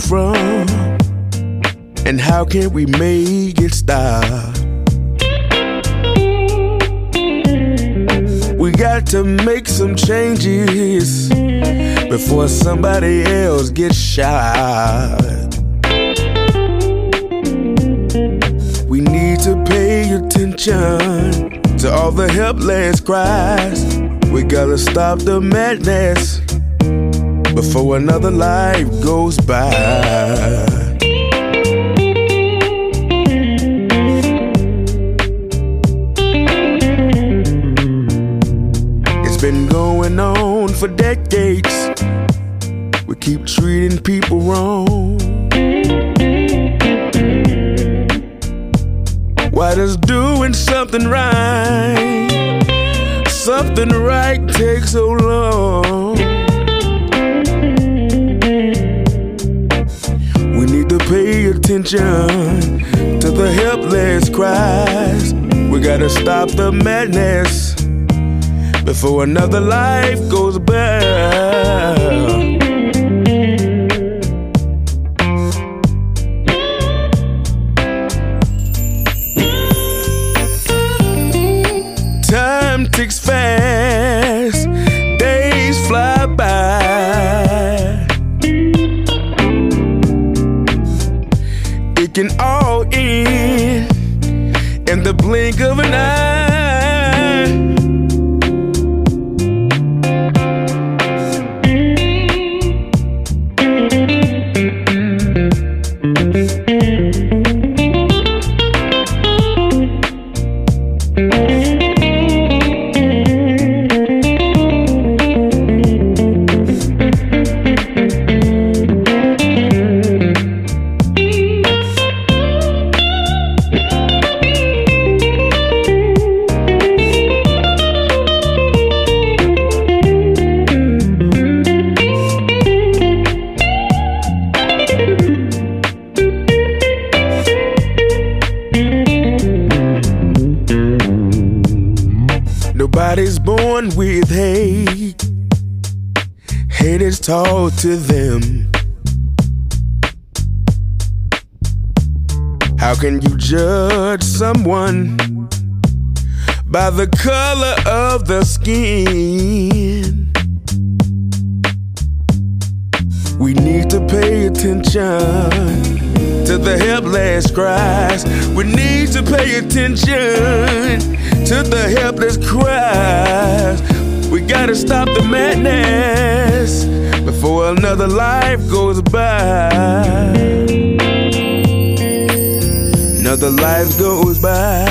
from? And how can we make it stop? We got to make some changes before somebody else gets shot. We need to pay attention to all the helpless cries. We gotta stop the madness before another life goes by. It's been going on for decades. We keep treating people wrong. Why does doing something right take so long? We need to pay attention to the helpless cries. We gotta stop the madness before another life goes by. Time ticks fast, days fly by. It can all end in the blink of an eye. Nobody's born with hate. Hate is taught to them. How can you judge someone by the color of the skin? We need to pay attention to the helpless cries. We need to pay attention to the helpless cries. We gotta stop the madness before another life goes by. Another life goes by.